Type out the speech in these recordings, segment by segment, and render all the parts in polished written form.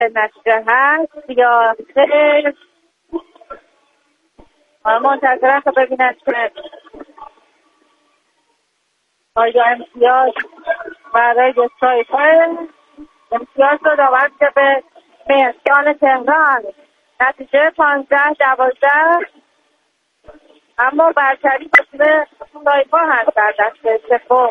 نتیجه هست یا خیر. منتظرم تا ببینم که آیا امتیاز برای سایپا امتیاز رو داور که به مهرجان تهران. نتیجه 15-12، اما برتری به تیم سایپا هست در دست سوم.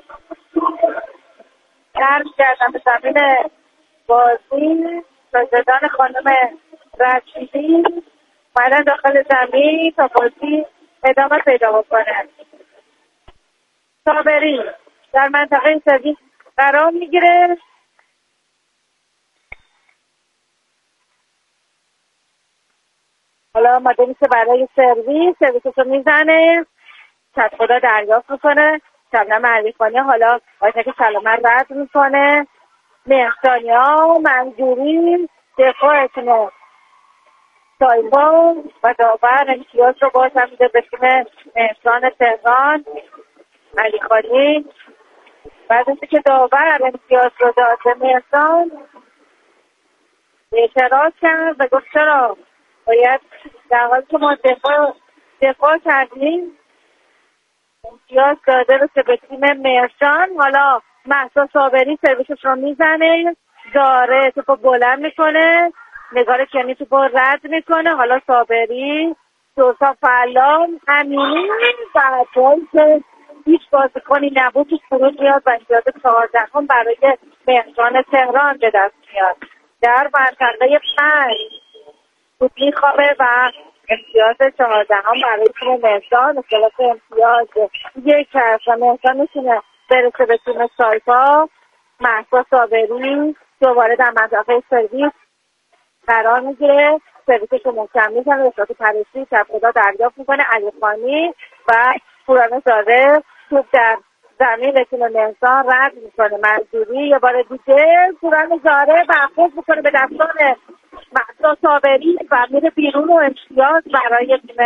درم کردم به زمین بازی. شاگردان خانم رشیدی اومدن داخل زمین تا بازی ادامه پیدا بکنه. صابری در منطقه سرویس قرار میگیره. حالا آماده میشه برای سرویسش رو میزنه. چت خدا دریافت میکنه. شبنم علیخانی حالا آتک سلامت رد میکنه. مهرجانیا منظوری دفاعتونه سایپا و داور امتیاز رو باز هم میده به تیم مهرجان تهران. علیخانی بعد از که داور امتیاز رو داد به مهرجان اعتراض کرد و گفت چرا باید در حالی که ما دفاع کردیم امتیاز داده رو که به تیم مهرجان. حالا مهسا صابری سرویسش رو میزنه. داره توپو بلند میکنه. نگار کنی توپو رد میکنه. حالا صابری دوتا فلان امینی و جایی که هیچ بازیکنی نبود توش فرود میاد و امتیاز 14 برای مهرجان تهران به دست میاد. در منطقه 5 توپ میخوابه و امتیاز 14 برای تیم مهرجان. اختلاف امتیاز یک هست و مهرجان میتونه برسه به تیم سایپا. مهسا صابری دوباره در منطقه سرویس قرار میگیره. سرویسش رو محکم میزنه. اصلاف پرشی چپ خدا دریافت میکنه. علیخانی و پورانه زاده توپ در زمین تیم مهرجان رد میکنه. منظوری یه بار دیگه پورانه زاده برخورد میکنه به دستان مهسا صابری و میره بیرون و امتیاز برای تیم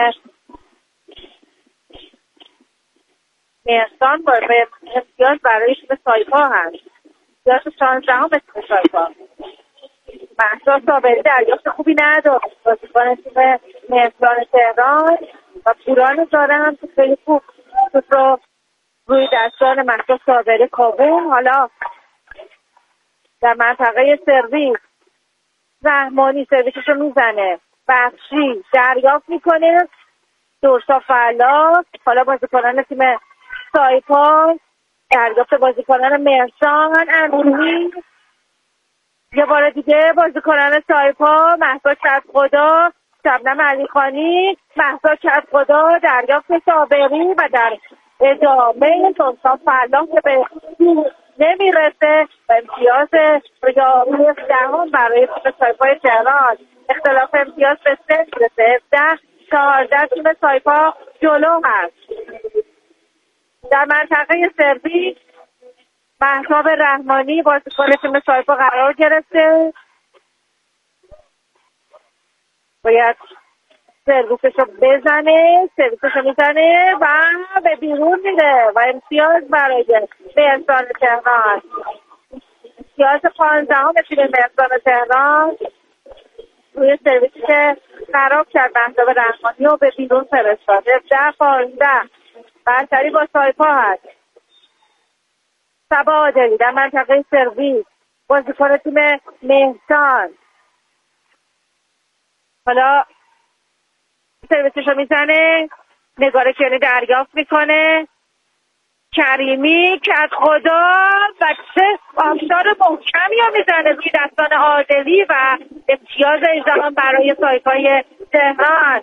مهرجان با امتیاز برای تیم سایپا هست. امتیاز 16 به تیم سایپا. مهسا صابری دریافت خوبی نداشت بازیکن تیم مهرجان تهران و پوران زاده هم که خیلی خوب توپ رو روی دستان مهسا صابری کاوون. حالا در منطقه سرویس رحمانی سرویسش رو میزنه. بخشی دریافت میکنه. دورسا فعلا. حالا بازیکنان تیم سایپا دریافت بازیکنان مهرجان. امینی یه بار دیگه بازیکنان سایپا. مهسا کدخدا شبنم علیخانی. مهسا کدخدا دریافت صابری و در ادامه دورسا فعلا که به نمیرسه و امتیاز ریاضی 10 برای تیم سایپای تهران. اختلاف امتیاز به 3 میرسه. 17-14 تیم سایپا جلو هست. در منطقه سرویس مهتاب رحمانی بازیکن تیم سایپا قرار گرفته. باید سرویسش رو بزنه. سرویسش رو میزنه و به بیرون میده و امتیاز برای مهرجان تهران. امتیاز 15 تیم مهرجان تهران روی سرویسی که خراب کرد مهتاب رحمانی و به بیرون فرستاد. 17-15 برتری با سایپا هست. صبا عادلی در منطقه سرویس بازیکن تیم مهرجان. حالا سرویسش رو میزنه. نگار کنی دریافت میکنه. کریمی کدخدا و چه آفشار محکمی رو میزنه روی دستان عادلی و امتیاز 18 برای سایپای تهران.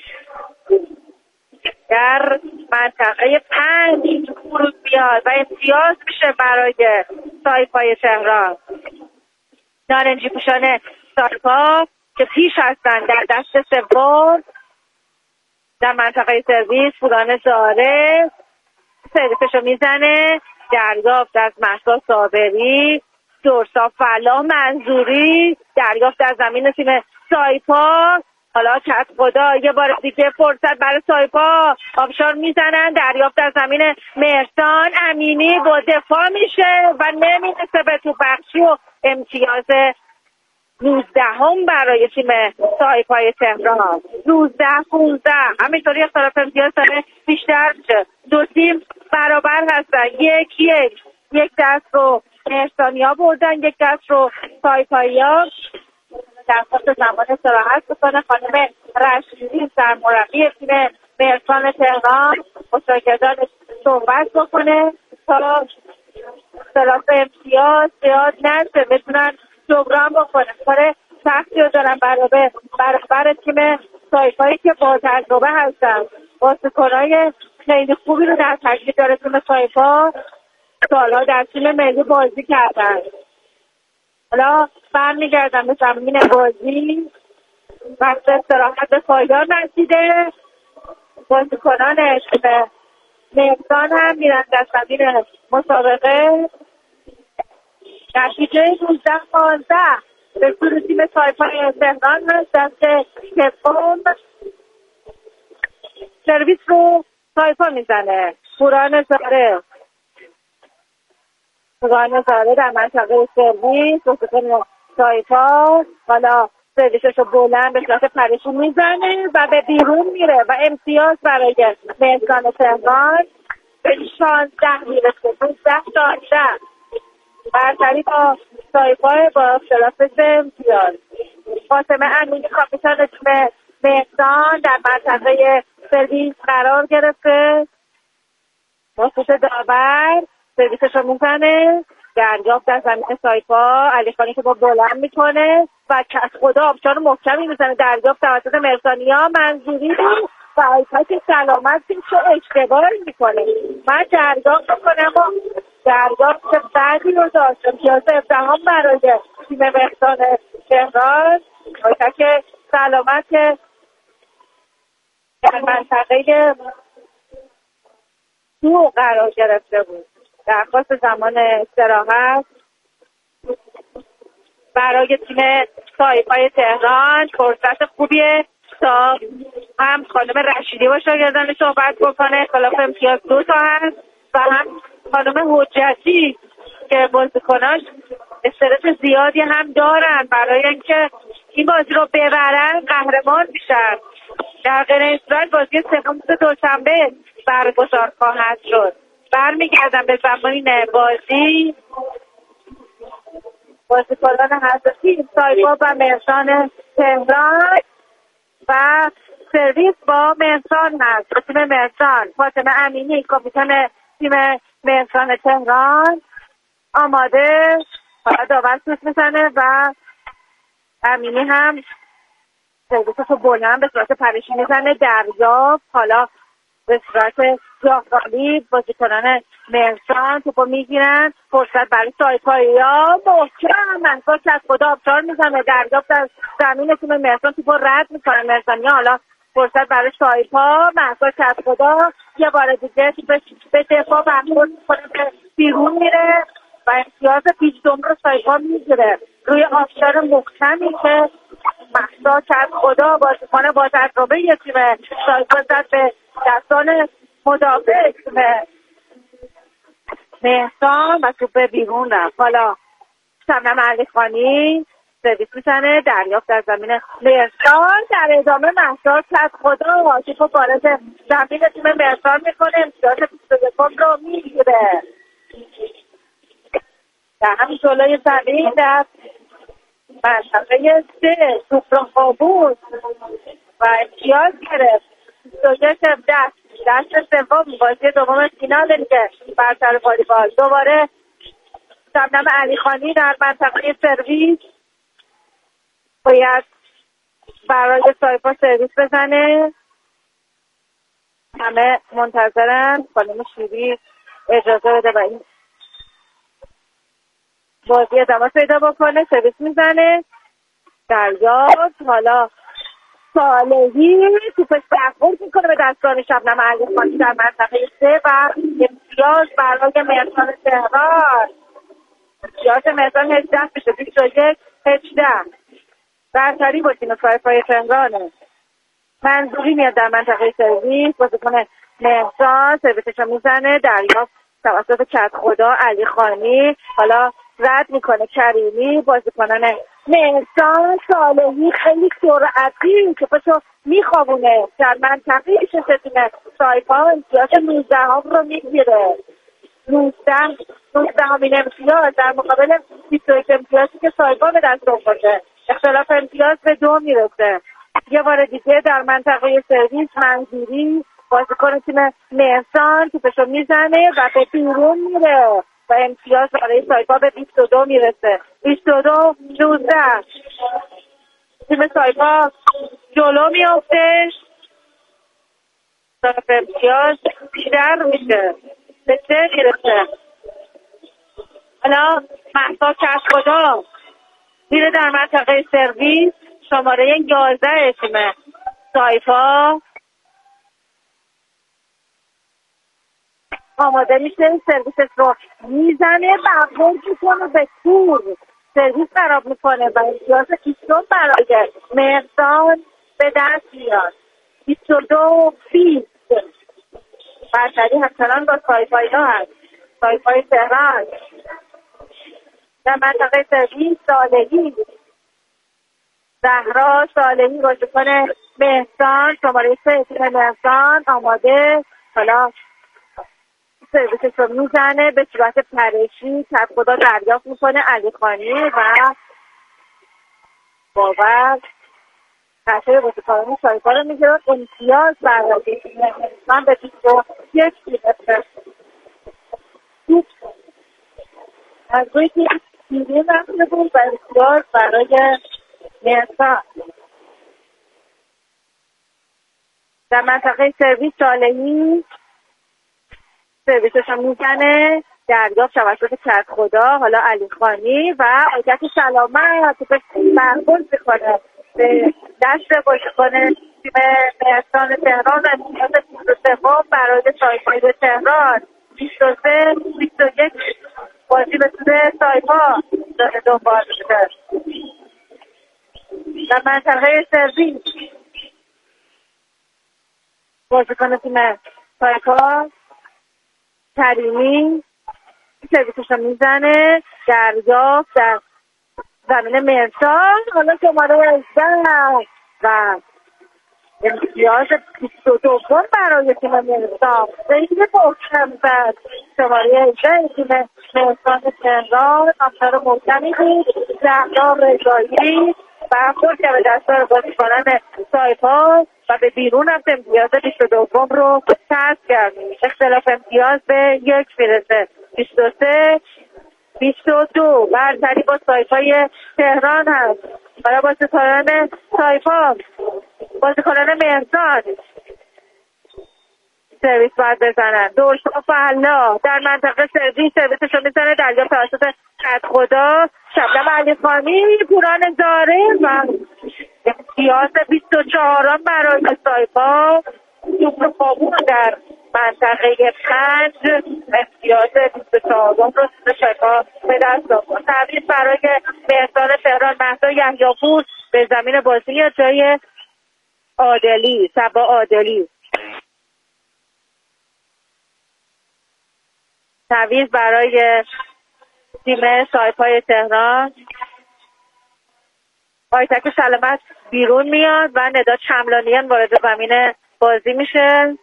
در منطقه 5 فرود بیاد و امتیاز میشه برای سایپای تهران. نارنجی پوشان سایپا که پیش هستن در دست سوم. در منطقه سرویس پوران زاره سرویسش رو میزنه. دریافت از مهسا صابری. دورسا فلا منظوری دریافت از زمین تیم سایپا. حالا کدخدا یه بار دیگه فرصت برای سایپا. آبشار میزنن. دریافت از زمین مهرجان. امینی با دفاع میشه و نمیرسه به تو بخشی و امتیاز 19 برای تیم سایپای تهران، 19 15 همینطوری اختلاف امتیاز داره بیشتر میشه. دو تیم برابر هستن، یک دست رو مهرسانیا بردن، یک دست رو سایپایی‌ها. درخواست زمان استراحت بکنه خانم رشیدی سرمربی تیم مهرسان تهران با شاگردانش صحبت بکنه تا اختلاف امتیاز زیاد نشه، بتونن جبران بکنه. کار سختی رو دارن برابر تیم سایپایی که با تجربه هستن. بازیکنای خیلی خوبی رو در ترکیب داره تیم سایپا، سالها در تیم ملی بازی کردن. حالا برمیگردم به زمین بازی. وقت استراحت به پایان رسیده. بازیکنان تیم مهرسان هم میرن در زمین مسابقه. نتیجه 19-15 به سود تیم سایپای تهران هست. دست سوم سرویس رو سایپا میزنه. پوران زاره در منطقه سرویس بازیکن سایپا حالا سرویسش رو بلند به صورت پریشون میزنه و به بیرون میره و امتیاز برای مهرسان تهران به 16 میرسه. 19-16 برتری با سایپا با اختلاف امتیاز. فاطمه امینی کاپیتان تیم مهرسان در منطقه سرویس قرار گرفته. واسه داور سرویسش رو میزنه. دریافت در زمین سایپا، علی خانی که با بلند میکنه و کس خدا آبشار محکمی میزنه. دریافت توسط مهرسانیا منظوری بود و آیپا که سلامت پیش اشتباه میکنه. من دریافت بکنم و دریافت بعدی رو داشت. امتیاز 17 برای تیم مهرسان تهران. آیپا که سلامت که در منطقه 2 قرار گرفته بود. درخواست زمان استراحت برای تیم سایپای تهران. فرصت خوبیه تا هم خانم رشیدی با شاگردان صحبت بکنه. اختلاف امتیاز 2 تا هست و هم خانم حجتی که بازیکناش استرس زیادی هم دارن برای اینکه این بازی رو ببرن قهرمان میشن. در غیر این صورت بازی سوم دوشنبه برگزار خواهد شد. برمیگردم به زمین بازی. بازیکنان حساسی سایپا و مهرسان تهران و سرویس با مهرسان هست. تیم مهرسان فاطمه امینی کاپیتان تیم مهرسان تهران آماده. حالا داور سوت میزنه و امینی هم سرویسش رو بلند به صورت پریشی میزنه. دریافت حالا به صورت جاخالی بازیکنان مهرسان توپو میگیرن. فرصت برای سایپایی‌ها محکم با کس خدا آبشار میزنه. دریافت از زمین تیم مهرسان توپو رد میکنه مهرسانیا. حالا فرصت برای سایپا. محسا کس خدا یه بار دیگه به دفاع برخورد میکنه به بیرون میره و امتیاز پیچدم رو سایپا میگیره روی آبشار محکمی که محسا کس خدا بازیکن با تجربه یه تیم سایپا زد به دستان مدافع تیم مهرسان و توپ بیرون رفت. حالا شبنم علیخانی سرویس میزنه. دریافت در زمین مهرسان. در ادامه محسا کس خدا توپ وارد زمین تیم مهرسان میکنه. امتیاز 21 رو میگیره. در همین جلوی زمین در منطقه 3 توپ رو خوابون و امتیاز گرفت. 21-17 دست سوم بازی دوم فینال لیگ برتر والیبال. دوباره شبنم علیخانی در منطقه سرویس باید برای سایپا سرویس بزنه. همه منتظرن خانم شیری اجازه بده و این بازی ادامه پیدا بکنه. سرویس میزنه. دریافت حالا صالحی توپش برخورد میکنه به دستان شبنم علیخانی در منطقه 3 و امتیاز برای مهرسان تهران. امتیاز مهرسان 18 میشه. 21-18 برتری با تیم سایپای تهرانه. منظوری میاد در منطقه سرویس. بازیکن مهرسان سرویسش رو میزنه. دریافت توسط کت خدا علیخانی. حالا رد میکنه کریمی. بازیکنان مهرجان صالحی خیلی سرعتی که پشو میخوابونه در منطقه شستیم سایپا امتیاز 19 هم رو میگیره. 19 همین امتیاز در مقابل 21 امتیازی که سایپا به دست آورده. اختلاف امتیاز به 2 میرسه. یه بار دیگه در منطقه سرویس منظوری بازیکن تیم مهرجان توپشو میزنه و به بیرون میره و امتیاز برای سایپا به 22 میرسه. 22-19 تیم سایپا جلو میافتش. طرف امتیاز بیشتر میشه به 3 میرسه. حالا مهسا کسخدا میره در منطقه سرویس شماره 11 تیم سایپا آماده میشه سرویسش رو میزنه برخورد میکنه به تور سرویس خراب میکنه و امتیاز 20 برای مهرجان به دست میاد. 22-20 برتری همچنان با سایپایی ها هست. سایپای تهران در منطقه سرویس صالحی زهرا صالحی بازیکن مهرجان شماره 3 تیم مهرجان آماده. حالا سرویسش رو میزنه به صورت پرشی کسخدا دریافت میکنه علی خانی و باور قطعه بازیکنان سایپا رو میگیره. امتیاز برای مهرجان به 21 میرسه. از روی که دیگه رفته بود و امتیاز برای مهرجان در منطقه سرویس صالحی سرویسش رو میزنه دریافت توسط کسخدا حالا علی خانی و آیدک سلامت توپش برخورد میکنه به دست بازیکن تیم مهرجان تهران. امتیاز 23 برای سایپای تهران. 23-21 بازی به سود سایپا داره دنبال میشه. در منطقه سرویس بازیکن تیم سایپا کریمی سرویسش رو میزنه دریافت در زمین مهرجان حالا شماره 18 و امتیاز 22 برای تیم مهرجان. خیلی محکم زد شماره 18 تیم مهرجان تهران. همچنان محکمی بود زهرا رضایی برخورد که به دستار بازیکنان سایپا و به بیرون هم امتیاز 22 رو کسب کرد. اختلاف امتیاز به 1 میرسه. 23-22 برتری با سایپای تهران هست. برای بازیکنان سایپا بازیکنان مهرجان سرویس باید بزنن. دورشاف حلا در منطقه سرویسش رو میزنه دریافت توسط کسخدا شبنم علی خانی پوران زاره و امتیاز 24 برای سایپا. توپ رو خوابون در منطقه 5 امتیاز 24 رو سایپا به دست آورد. تبریک برای مهرجان تهران. مهسا یحیی‌پور به زمین بازی جای عادلی صبا عادلی. تعویض برای تیم سایپای تهران. آیتک سلامت بیرون میاد و ندا چملانیان وارد زمین بازی میشه.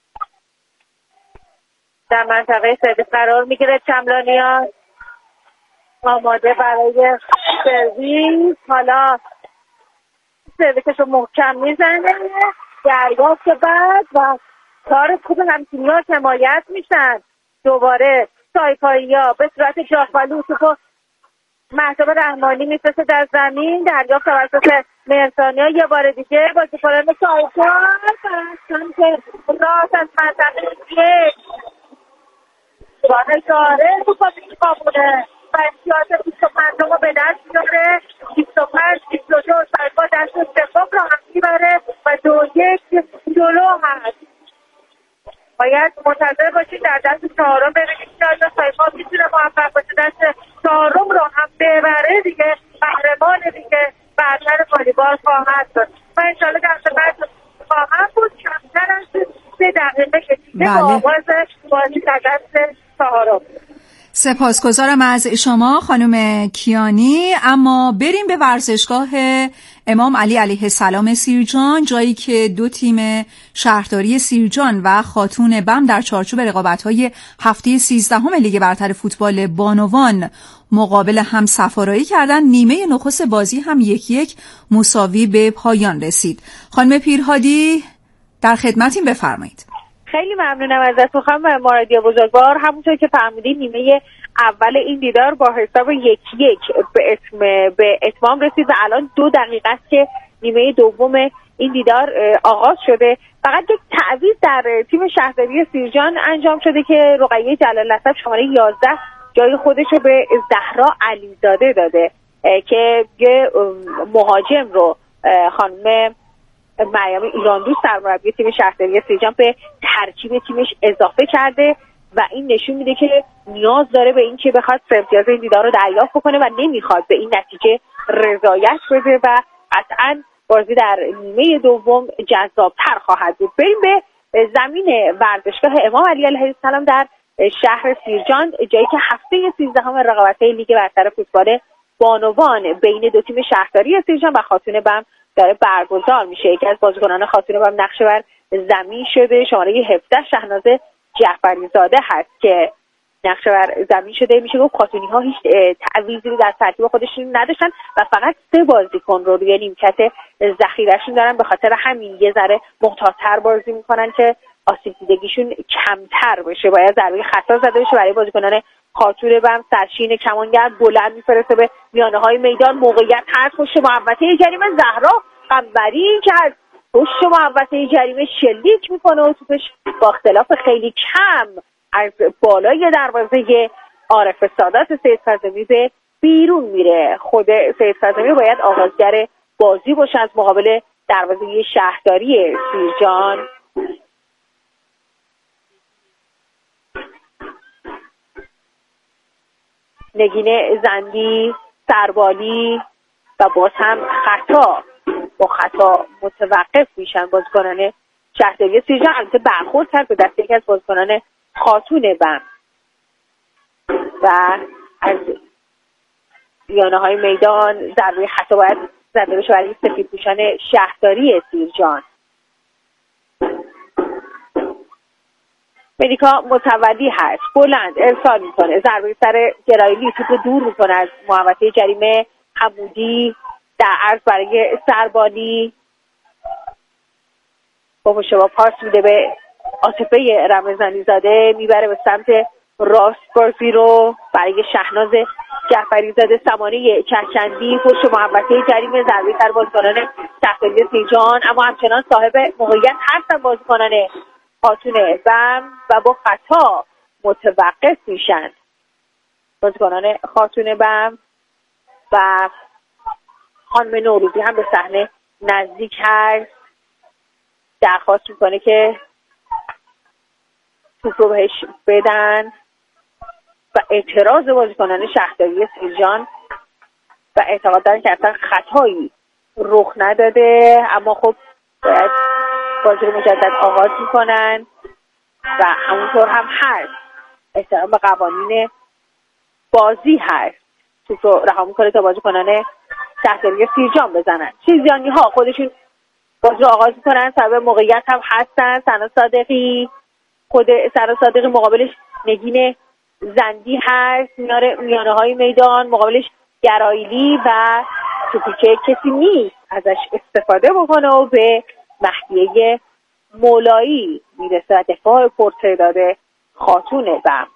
در منطقه سرویس قرار میگیره چملانیان آماده برای سرویس. حالا سرویسش رو محکم میزنه دریافت بعد و کار خوب همتیمی‌ها حمایت میشن. دوباره سایپایی‌ها به صورت جاخالو توپو مهتاب رحمانی میفرسته در زمین دریافت توسط مهرجانی‌ها. یه بار دیگه بازیکنان سایپا فرستن که راست از منطقه یک داره توپا میخوابونه و امتیاز 25 رو به دست میاره. 25-22 سایپا دست سوم رو هم میبره و 2-1 جلو هست. باید منتظر باشید در دست چهارم ببینید که آیا سایپا میتونه موفق باشه دست چهارم رو هم ببره دیگه قهرمان دیگه برتر والیبال خواهد شد و انشالله دست بعد خواهد بود کمتر از 3 دقیقه کشیده با آغاز بازی در دست چهارم. سپاسگزارم از شما خانم کیانی. اما بریم به ورزشگاه امام علی علیه السلام سیرجان، جایی که دو تیم شهرداری سیرجان و خاتون بم در چارچوب رقابت‌های هفته 13 لیگ برتر فوتبال بانوان مقابل هم سفارایی کردن. نیمه نخست بازی هم 1-1 مساوی به پایان رسید. خانم پیرهادی در خدمتیم، بفرمایید. خیلی ممنونم ازتون خانم مرادی بزرگوار. همونطور که فهمیدین نیمه اول این دیدار با حساب 1-1 به اتمام رسید و الان 2 دقیقه است که نیمه دوم این دیدار آغاز شده. فقط یک تعویض در تیم شهرداری سیرجان انجام شده که رقیه جلال نسب شماره 11 جای خودش رو به زهرا علیزاده داده که یه مهاجم رو خانم مریم ایراندوست سرمربی تیم شهرداری سیرجان به ترکیب تیمش اضافه کرده و این نشون میده که نیاز داره به این که بخواد امتیاز این دیدار رو دریافت بکنه و نمیخواد به این نتیجه رضایت بده و قطعاً بازی در نیمه دوم جذابتر خواهد بود. بریم به زمین ورزشگاه امام علی علیه السلام در شهر سیرجان، جایی که هفته 13 رقابت‌های لیگ برتر فوتبال بانوان بین دو تیم شهرداری سیرجان و خاتون بم داره برگزار میشه. یکی از بازیکنان خاتون بم نقشه بر زمین شده، شماره 17 شهناز جعفری زاده هست که نقشه بر زمین شده. میشه گفت خاتونی ها هیچ تعویضی در ترکیب خودشون نداشتن و فقط 3 بازیکن رو روی نیمکت ذخیره‌شون دارن. به خاطر همین یه ذره محتاط‌تر بازی میکنن که آسیب دیدگیشون کمتر بشه. باید ضربه خطا زده بشه برای بازیکنان خاتون بم. سرشین کمانگر بلند میفرسته به میانه‌های میدان، موقعیت هست پشت محوطه جریمه. زهرا قنبری که از پشت محوطه جریمه شلیک میکنه و توپش با اختلاف خیلی کم از بالای دروازه عارف سادات سید فاطمی به بیرون میره. خود سید فاطمی باید آغازگر بازی باشه از مقابل دروازه شهرداری سیرجان. نگین زندی، سربالی و باز هم خطا، با خطا متوقف میشن بازیکنان شهرداری سیرجان. البته برخورد کرد به دست یکی از بازیکنان خاتون بم و از میانه های میدان ضربه خطا باید زده بشه برای سفیدپوشان شهرداری سیرجان. ملیکا متولی هست، بلند ارسال میکنه، ضربه سر گرایلی، توپ دور میکنه از محوطه جریمه. حمودی در عرض برای سربالی با مشابه پاس میده به عاطفه رمضانی زاده، میبره به سمت راست بازی رو برای شهناز جعفری زاده. سمانه چهچندی پشت محوطه جریمه، ضربه سر بازیکنان شهرداری سیرجان، اما همچنان صاحب موقعیت هستن بازیکنان خاتون بم و با خطا متوقف میشن بازیکنان خاتون بم و خانم نوروزی هم به صحنه نزدیک هست. درخواست میکنه که توپ رو بهش بدن و اعتراض بازیکنان شهرداری سیرجان و اعتقاد دارن که اصلا خطایی رخ نداده، اما خب باید بازی رو مجدد آغاز میکنن و همونطور هم هست. احترام به قوانین بازی هست. توپ رو رها میکنه تا بازیکنان شهرداری سیرجان بزنن. سیرجانی ها خودشون بازی رو آغاز میکنن، سبب موقعیت هم هستن. سنا صادقی، خود سنا صادقی مقابلش نگین زندی هست، میانه های میدان مقابلش گرایلی و توپی که کسی نیست ازش استفاده بکنه و به مهدیه مولایی میرسه و دفاع پرتعداد خاتون بم.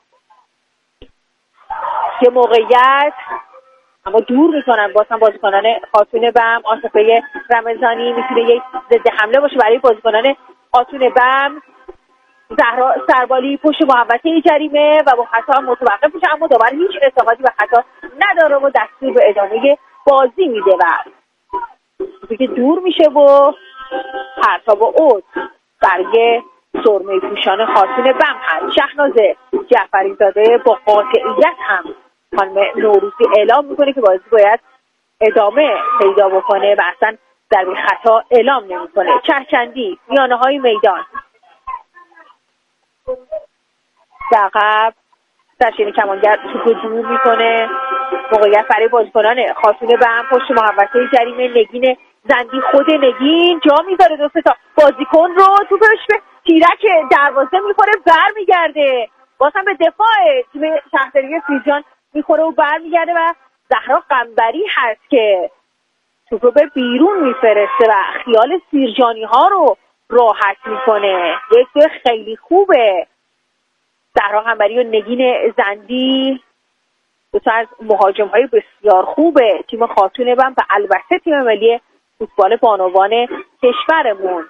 یه موقعیت اما دور میکنن باز هم بازیکنان خاتون بم. عاطفه رمضانی میتونه یک ضد حمله باشه برای بازیکنان خاتون بم. زهرا سربالی پشت محوطه جریمه و با خطا متوقف میشه، اما داور هیچ اعتقادی به خطا نداره و دستور به ادامه بازی میده و که دور میشه و پرتاب اوت برای سرمه پوشان خاتون بم هست. شهناز جعفری زاده با قاطعیت هم خانم نوروزی اعلام میکنه که بازی باید ادامه پیدا بکنه و اصلا ضربه خطا اعلام نمیکنه. چهچندی میانه های میدان عقب دستش، یعنی کمانگر توپ رو دور میکنه. موقعیت برای بازیکنان خاتون بم پشت محوطه جریمه. نگین زندی، خود نگین جا میذاره، 2 تا بازیکن رو، توپش به تیرک دروازه میخوره، برمیگرده بازم به دفاع تیم شهرداری سیرجان میخوره و برمیگرده و زهرا قنبری هست که توپ رو به بیرون میفرسته و خیال سیرجانی ها رو راحت میکنه. یک دو خیلی خوبه. زهرا قنبری و نگین زندی 2 تا از مهاجم های بسیار خوبه تیم خاتون بم و البته تیم ملی فوتبال بانوان کشورمون.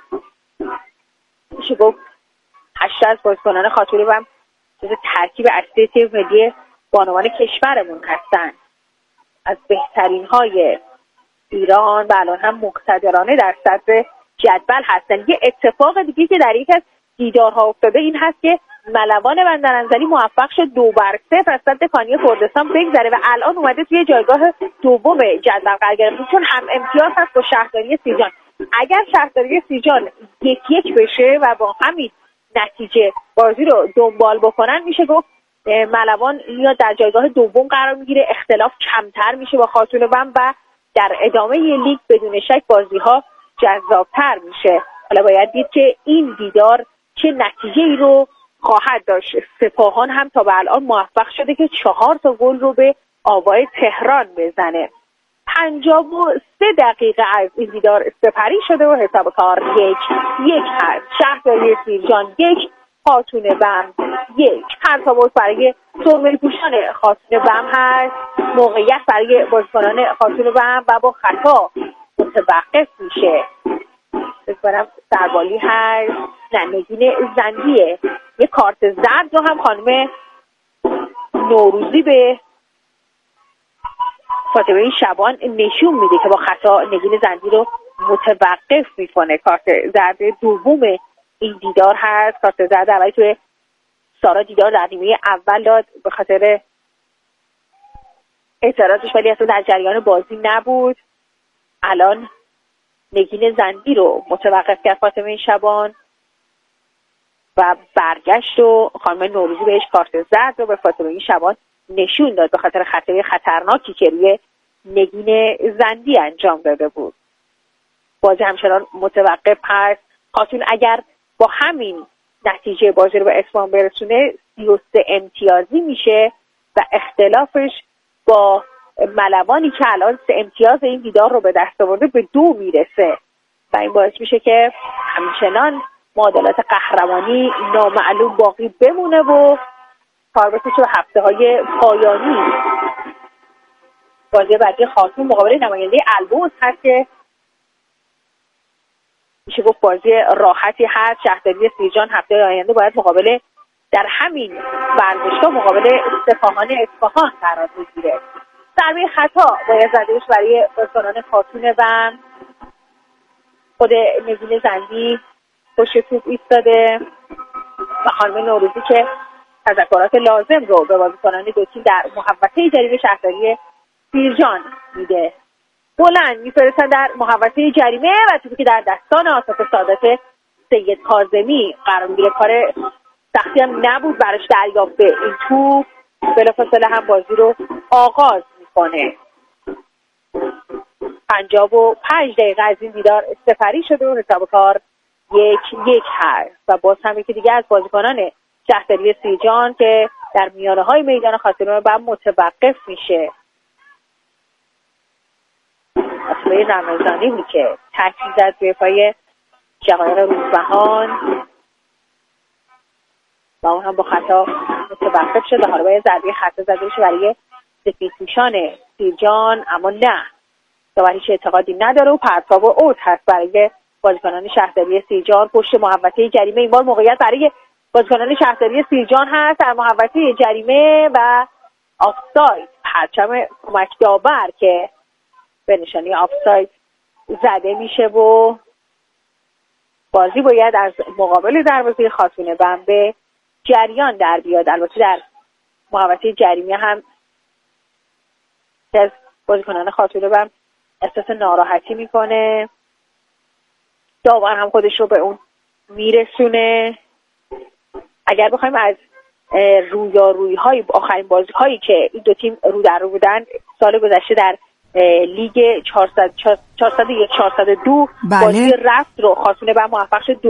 میشه گفت 8 از بازیکنان خاتون بم جزو ترکیب اصلی تیم ملی بانوان کشورمون هستن، از بهترین های ایران و الان هم مقتدرانه در صدر جدول هستن. یه اتفاق دیگه که در یک از دیدارها افتاده این هست که ملوان بندرانزلی موفق شد 2-0 از صد کانی کردستان بگذره و الان اومده توی جایگاه دوم جدول قرار گرفته، چون هم امتیاز هست با شهرداری سیرجان. اگر شهرداری سیرجان 1-1 بشه و با همین نتیجه بازی رو دنبال بکنن، میشه گفت ملوان یا در جایگاه دوم قرار میگیره، اختلاف کمتر میشه با خاتون بم و در ادامه لیگ بدون شک بازی ها جذابتر میشه. حالا باید دید که این دیدار چه نتیجه‌ای رو خواهد داشت. سپاهان هم تا به الان موفق شده که 4 تا گل رو به آوای تهران بزنه. 53 دقیقه از این دیدار سپری شده و حساب کار 1-1 هست. شهرداری سیرجان 1، خاتون بم 1. هر تابوت برای سرمه پوشان خاتون بم هست. موقعیت برای بازیکنان خاتون بم و با خطا متوقف میشه. بسیارم سربالی هست. نگین زندیه. یه کارت زرد رو هم خانم نوروزی به فاطمه شبان نشون میده که با خطا نگین زندی رو متوقف میکنه. کارت زرد دوم این دیدار هست. کارت زرد اولی توی سارا دیدار در نیمه اول داد به خاطر اعتراضش، ولی اصلا در جریان بازی نبود. الان نگین زندی رو متوقف کرد فاطمه شبان و برگشت و خانم نوروزی بهش کارت زرد رو به فاطمه شبان نشون داد به خاطر خطای خطرناکی که روی نگین زندی انجام داده بود. بازی همچنان متوقف هست. خاتون اگر با همین نتیجه بازی رو به اتمام برسونه 33 امتیازی میشه و اختلافش با ملوانی که الان 3 امتیاز این دیدار رو به دست آورده به 2 میرسه و این باعث میشه که همچنان معادلات قهرمانی نامعلوم باقی بمونه و کار بسش به هفته های پایانی. بازی بعدی خاتون مقابل نماینده البرز هست که میشه گفت بازی راحتی هست. شهرداری سیرجان هفته آینده باید مقابل در همین ورزشگاه مقابل سپاهان اصفهان قرار بگیره. ضربه خطا باید زدهش برای بازیکنان خاتون بم. خود نگین زندی پشت توپ ایستاده و خانم نوروزی که تذکرات لازم رو به بازیکنان دو تیم در محوطه جریمه شهرداری سیرجان میده. بلند میفرستن در محوطه جریمه و توپی که در دستان آصف سعادت سید کاظمی قرار میگیره. کار سختی هم نبود براش دریافت این توپ. بلافاصله هم بازی رو آغاز میکنه. 55 دقیقه از این دیدار سپری شده و حساب کار 1-1 هست و باز هم یکی دیگه از بازیکنان شهرداری سیرجان که در میانه های میدان خاتون بم متوقف میشه. اصلاحی رمضانی بود که تکلیل زد به پای شقایق روزبهان و اون هم با خطا متوقف شد و حالا باید ضربه خطا زده بشه برای سفیدپوشان سیرجان، اما نه داور هیچ اعتقادی نداره و پرتاب و اوت هست برای بازیکنان شهرداری سیرجان. پشت محوطه جریمه این بار موقعیت برای بازیکنان شهرداری سیرجان هست در محوطه جریمه و آفساید، پرچم کمک داور که به نشانی آفساید زده میشه و بازی باید از مقابل دروازه خاتون بم به جریان در بیاد. البته در محوطه جریمه هم از بازیکنان خاتون بم احساس ناراحتی میکنه. داور هم خودش رو به اون میرسونه. اگر بخوایم از رویارویی‌های آخرین بازی‌هایی که این دو تیم رو در رو بودن سال گذشته در لیگ 402 بازی رفت رو خاتون بم موفق شد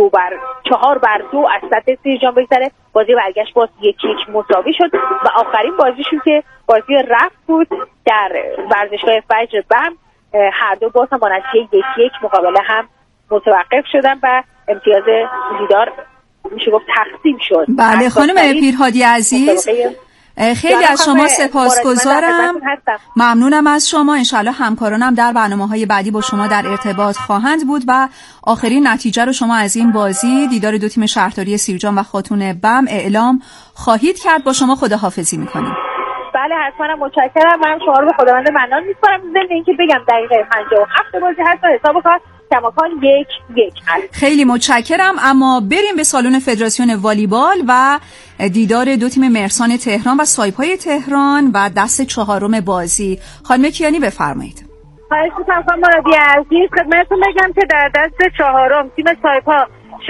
4-2 از سطح سیرجان بگذره. بازی برگشت باز 1-1 مساوی شد و آخرین بازیشون که بازی رفت بود در ورزشگاه فجر بم، هر دو باز هم با نتیجه 1-1 مقابله هم متوقف شدن و امتیاز دیدار میشه گفت تقسیم شد. بله خانم پیرهادی عزیز، خیلی از شما سپاسگزارم، ممنونم از شما. انشالله همکارانم در برنامه‌های بعدی با شما در ارتباط خواهند بود و آخرین نتیجه رو شما از این بازی دیدار دو تیم شهرداری سیرجان و خاتون بم اعلام خواهید کرد. با شما خداحافظی می‌کنیم. بله حتما متشکرم. من شما رو به خداوند منان می‌سپارم. ضمن اینکه بگم دقیقه 57 بازی هست و حساب کار کماکان 1-1 هست. خیلی متشکرم. اما بریم به سالن فدراسیون والیبال و دیدار دو تیم مرسان تهران و سایپای تهران و دست چهارم بازی. خانم کیانی بفرمایید. خواهش می‌کنم خانم مرادی عزیز. خدمتتون بگم که در دست چهارم تیم سایپا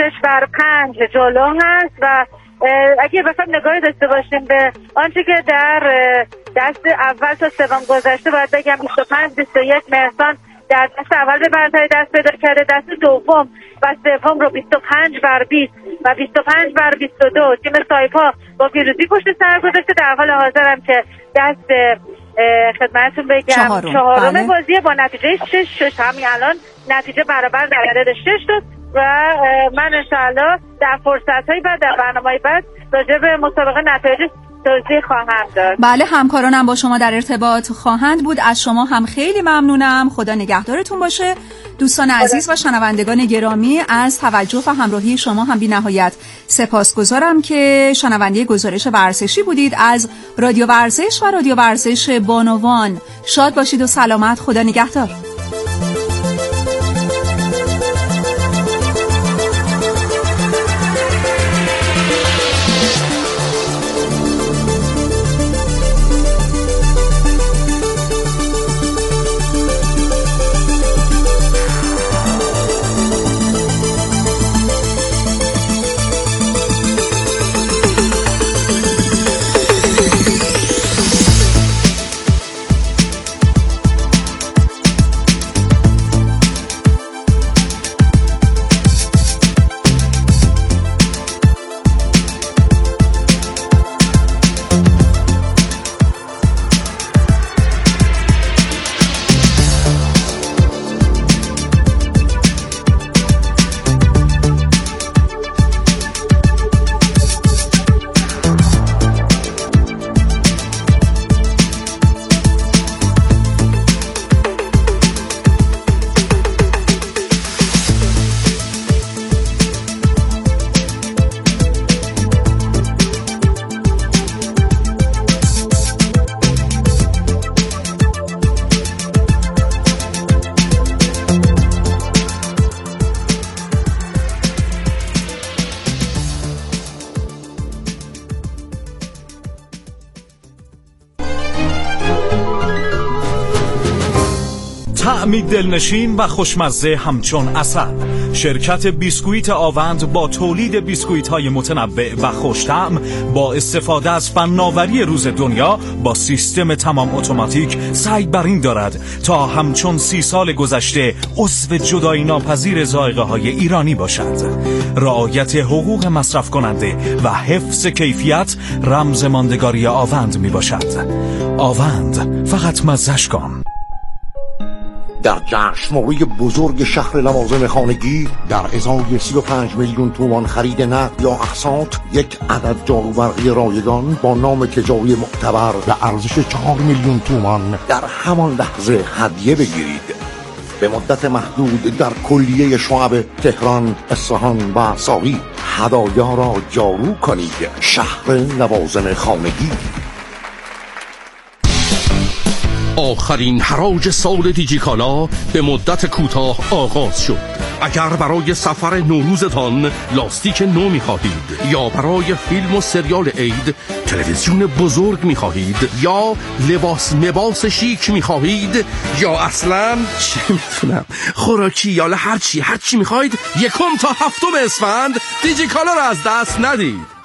6-5 جلو هست و اگه بخوایم نگاهی داشته باشیم به آنچه که در دست اول تا سوم گذشته، باید بگم 25-21 مرسان در دست اول به برتری دست پیدا کرده. دست دوم و سوم رو 25-20 و 25-22 تیم سایپا با پیروزی پشت سر گذاشته. در حال حاضر هم که دست خدمتتون بگم چهارم بازی با نتیجه 6 همین الان نتیجه برابر در عدد 6 شد و من انشاءالله در فرصت‌های بعد در برنامه‌های بعد راجع به مسابقه نتایج توضیح خواهم داد. بله همکارانم با شما در ارتباط خواهند بود. از شما هم خیلی ممنونم. خدا نگهدارتون باشه. دوستان عزیز و شنوندگان گرامی، از توجه و همراهی شما هم بی نهایت سپاسگزارم که شنونده گزارش ورزشی بودید از رادیو ورزش و رادیو ورزش بانوان. شاد باشید و سلامت. خدا نگهدار. طعمی دلنشین و خوشمزه همچون عسل. شرکت بیسکویت آوند با تولید بیسکویت‌های متنوع و خوش‌طعم با استفاده از فناوری روز دنیا با سیستم تمام اتوماتیک سعی بر این دارد تا همچون 30 سال گذشته عضو جدایی ناپذیر ذائقه‌های ایرانی باشد. رعایت حقوق مصرف کننده و حفظ کیفیت رمز ماندگاری آوند می باشد. آوند، فقط مزه‌اش کن. در جشنواره بزرگ شهر لوازم خانگی در ازای 35 میلیون تومان خرید نقد یا اقساط یک عدد جاروبرقی رایگان با نام تجاری معتبر به ارزش 4 میلیون تومان در همان لحظه هدیه بگیرید. به مدت محدود در کلیه شعب تهران، اصفهان و ساقی هدایا را جارو کنید. شهر لوازم خانگی. آخرین حراج سال دیجیکالا به مدت کوتاه آغاز شد. اگر برای سفر نوروزتان لاستیک نو می‌خواهید یا برای فیلم و سریال عید تلویزیون بزرگ می‌خواهید یا لباس شیک می‌خواهید یا اصلاً چه می‌دونم خوراکی یا هر چی می‌خواهید 1 تا 7 اسفند دیجیکالا را از دست ندید.